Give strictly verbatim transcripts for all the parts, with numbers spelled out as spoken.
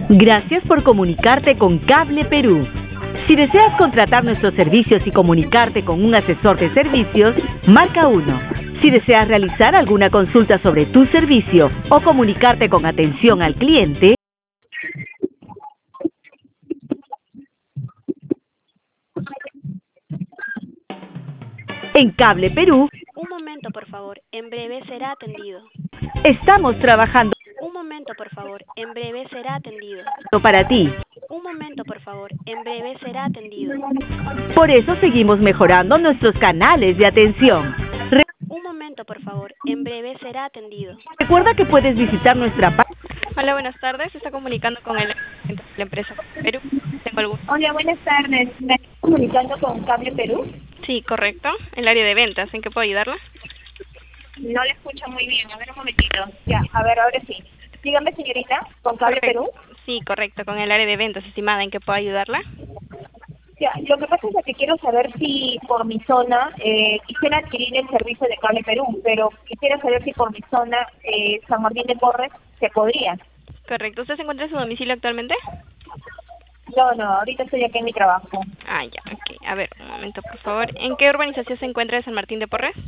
Gracias por comunicarte con Cable Perú. Si deseas contratar nuestros servicios y comunicarte con un asesor de servicios, marca uno. Si deseas realizar alguna consulta sobre tu servicio o comunicarte con atención al cliente, en Cable Perú, Un momento, por favor. En breve será atendido. estamos trabajando Un momento, por favor. En breve será atendido. para ti. Un momento, por favor. En breve será atendido. Por eso seguimos mejorando nuestros canales de atención. Re- Un momento, por favor. En breve será atendido. Recuerda que puedes visitar nuestra página. Hola, buenas tardes. Se está comunicando con el de la empresa Perú. ¿Tengo algún? Hola, buenas tardes. ¿Me estoy comunicando con Cable Perú? Sí, correcto. El área de ventas. ¿En qué puedo ayudarla? No le escucho muy bien. A ver, un momentito. Ya, a ver, ahora sí. Dígame, señorita, con Cable Correcto. Perú. Sí, correcto. Con el área de ventas, estimada. ¿En qué puedo ayudarla? Ya, lo que pasa es que quiero saber si por mi zona eh, quisiera adquirir el servicio de Cable Perú, pero quisiera saber si por mi zona, eh, San Martín de Porres, se podría. Correcto. ¿Usted se encuentra en su domicilio actualmente? No, no, ahorita estoy aquí en mi trabajo. Ah, ya, ok. A ver, un momento, por favor. ¿En qué urbanización se encuentra de San Martín de Porres?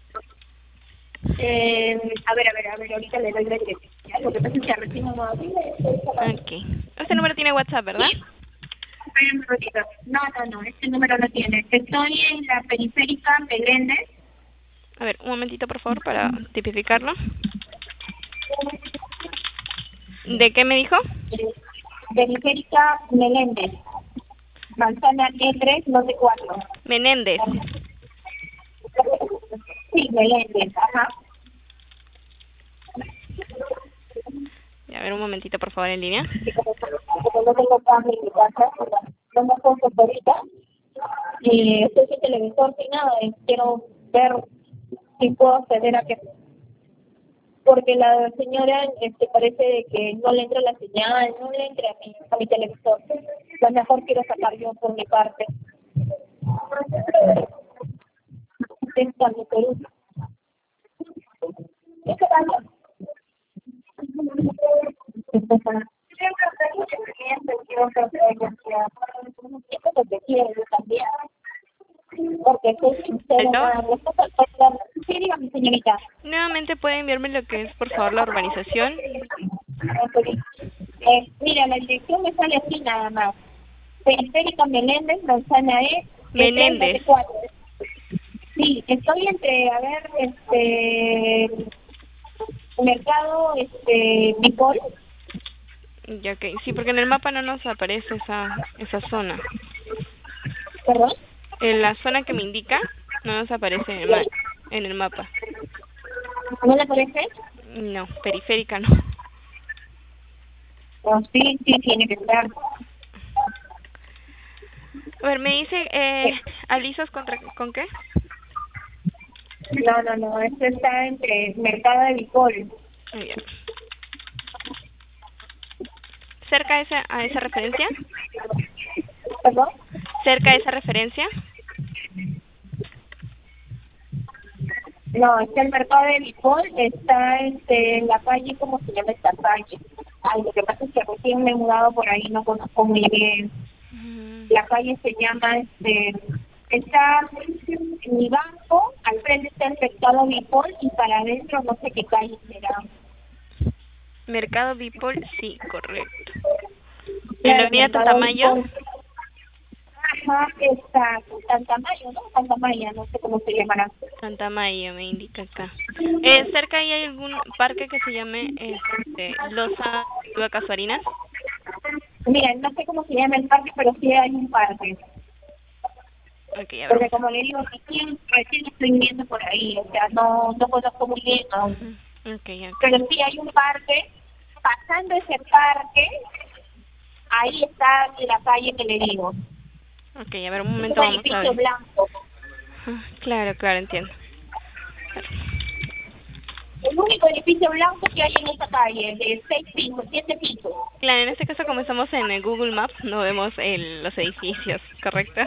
Eh, a ver, a ver, a ver, ahorita le doy la dirección. Ya, lo que pasa es que recién no Ok. Este número tiene WhatsApp, ¿verdad? Espera un ratito. No, no, no, este número no tiene. Estoy en la periférica Meléndez. A ver, un momentito, por favor, para tipificarlo. ¿De qué me dijo? Periférica Meléndez. Manzana E tres, lote cuatro. Menéndez. Sí, Meléndez, ajá. A ver, un momentito, por favor, en línea. Y como, como no tengo cambio en mi casa, no me pongo ahorita. Y estoy sin televisor, sin nada, y quiero ver si puedo acceder a que... Porque la señora este, parece de que no le entra la señal, no le entra a mi, a mi televisor. Lo mejor quiero sacar yo por mi parte. Está mi Perú. ¿Qué pasa? Eso es lo que quiero yo también. Porque soy sincera. ¿Aló? Sí, dígame, señorita. Nuevamente, ¿puede enviarme lo que es, por favor, la urbanización? Eh, mira, la dirección me sale así nada más. Periférica Meléndez, Manzana E, Menéndez. cuatro. Sí, estoy entre, a ver, este, mercado, este, Bicol. Ya, ok. Sí, porque en el mapa no nos aparece esa esa zona. ¿Perdón? En la zona que me indica, no nos aparece en el, ma en el mapa. ¿No le parece? No, periférica no. No, sí, sí, tiene que estar. A ver, me dice, eh, ¿alisos contra, con qué? No, no, no, esto está entre mercado de Bicol. Muy bien. ¿Cerca a esa, a esa referencia? ¿Perdón? ¿Cerca a esa referencia? No, está el mercado de Bicol, está este, en la calle, ¿cómo se llama esta calle? Ay, lo que pasa es que recién me he mudado por ahí, no conozco muy bien. La calle se llama, este, está en mi banco, al frente está el mercado Bicol y para adentro no sé qué calle será. Mercado Bipol, sí, correcto. ¿En Claro, la avenida mercado Tantamayo? Bicol. Ajá, está Tantamayo, ¿no? Tantamayo, no sé cómo se llamará. Tantamayo, me indica acá. Eh, ¿cerca ahí hay algún parque que se llame este, Loza Casuarinas? Mira, no sé cómo se llama el parque, pero sí hay un parque. Ok, a ver. Porque como le digo, recién, recién estoy viendo por ahí, o sea, no, no conozco muy bien aún. Okay, okay. Pero sí hay un parque, pasando ese parque, ahí está la calle que le digo. Ok, a ver, un Es momento, un vamos a edificio ver. blanco. Ah, claro, claro, entiendo. El único edificio blanco que hay en esta calle, de seis pisos, siete pisos. Claro, en este caso, como estamos en el Google Maps, no vemos el, los edificios, ¿correcto?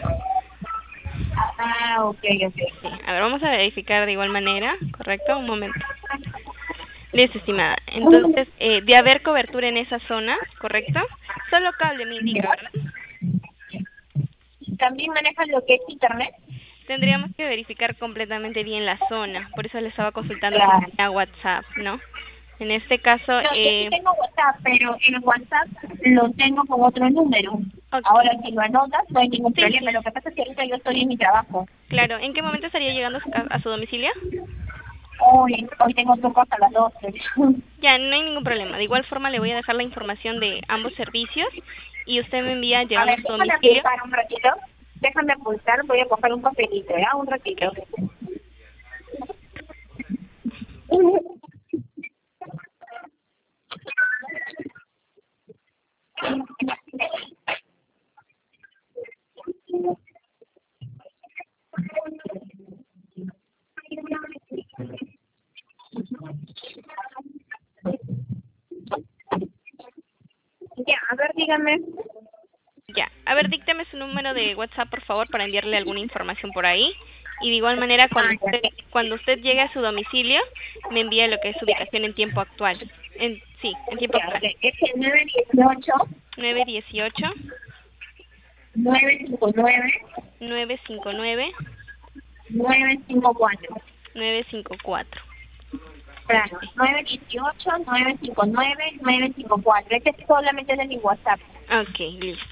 Ah, ok, ok. Sí, a ver, vamos a verificar de igual manera, ¿correcto? Un momento. Listo, estimada. Entonces, eh, de haber cobertura en esa zona, ¿correcto? Solo cable me indica, ¿verdad? ¿También manejan lo que es internet? Tendríamos que verificar completamente bien la zona, por eso le estaba consultando Claro. si tenía WhatsApp, ¿no? En este caso, No, yo sí eh, tengo WhatsApp, pero el WhatsApp lo tengo con otro número. ok. Ahora, si lo anotas, no hay ningún Sí, problema. sí, Lo que pasa es que ahorita yo estoy en mi trabajo. claro. ¿En qué momento estaría llegando a su, ca- a su domicilio? Hoy, hoy tengo turno hasta las doce. Ya, no hay ningún problema. De igual forma, le voy a dejar la información de ambos servicios y usted me envía A llegando a ver, su déjame domicilio. apuntar un ratito. Déjame apuntar, voy a coger un papelito, ¿ya? Un ratito. Ya, a ver, dígame. Ya, a ver, dícteme su número de WhatsApp, por favor, para enviarle alguna información por ahí. Y de igual manera, cuando usted, cuando usted llegue a su domicilio, me envía lo que es su ubicación en tiempo actual. En, sí, en tiempo Ya, actual. ok. Es el nueve dieciocho, nueve uno ocho, nueve cinco nueve, nueve cinco nueve, nueve cinco cuatro. nueve cinco cuatro. Claro, nueve dieciocho, nueve cinco nueve, nueve cinco cuatro. Este es solamente de mi WhatsApp. Ok, listo.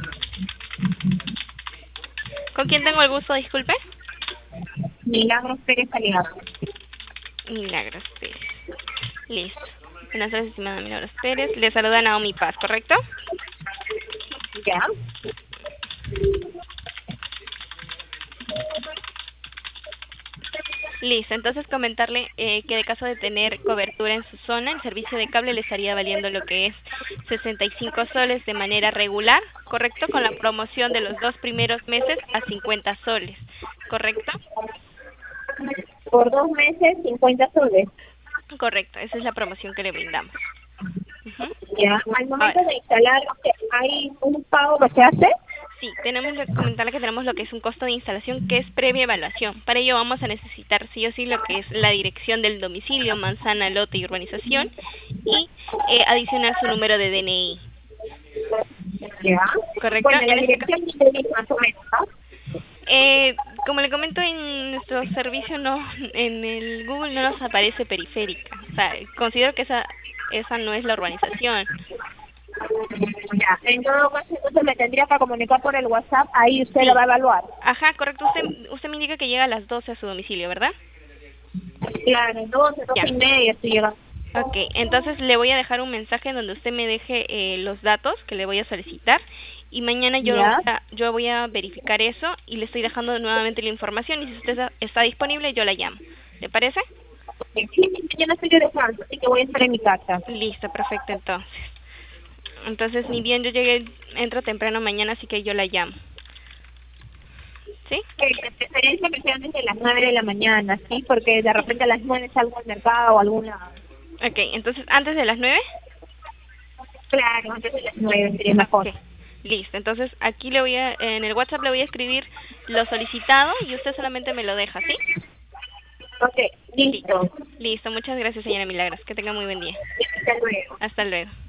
¿Con quién tengo el gusto, disculpe? Milagros Pérez Aliado. Milagros Pérez. Listo. Buenas tardes, estimada Milagros Pérez. Le saluda Naomi Paz, ¿correcto? Ya. Listo, entonces comentarle eh, que de caso de tener cobertura en su zona, el servicio de cable le estaría valiendo lo que es sesenta y cinco soles de manera regular, ¿correcto? Con la promoción de los dos primeros meses a cincuenta soles, ¿correcto? Por dos meses, cincuenta soles. Correcto, esa es la promoción que le brindamos. Ujú. Ya. Al momento Ahora, de instalar, ¿hay un pago que se hace? sí, tenemos que comentarle que tenemos lo que es un costo de instalación que es previa evaluación. Para ello vamos a necesitar sí o sí lo que es la dirección del domicilio, manzana, lote y urbanización y eh, adicionar su número de D N I. Ya. Correcto. Bueno, la En este caso, dirección es más o menos, ¿no? eh, como le comento, en nuestro servicio no, en el Google no nos aparece periférica. O sea, considero que esa esa no es la urbanización. Ya. En todo caso, entonces me tendría que comunicar por el WhatsApp, ahí usted Sí. lo va a evaluar. Ajá, correcto. Usted usted me indica que llega a las doce a su domicilio, ¿verdad? Claro, doce, doce Ya. y media estoy llegando. Ok, entonces le voy a dejar un mensaje donde usted me deje eh, los datos que le voy a solicitar y mañana yo Ya. voy a, yo voy a verificar eso y le estoy dejando nuevamente la información y si usted está- está disponible yo la llamo. ¿Le parece? Sí, sí, mañana estoy de descanso, así que voy a estar en mi casa. Listo, perfecto entonces. Entonces ni bien yo llegué, entro temprano mañana así que yo la llamo. ¿Sí? Que de preferencia que sean desde las nueve de la mañana, ¿sí? Porque de repente a las nueve salgo al mercado o alguna... Ok, entonces antes de las nueve. Claro, antes de las nueve sería mejor. Ok, listo. Entonces aquí le voy a, en el WhatsApp le voy a escribir lo solicitado y usted solamente me lo deja, ¿sí? Ok, listo. Listo, muchas gracias señora Milagros. Que tenga muy buen día. Hasta luego. Hasta luego.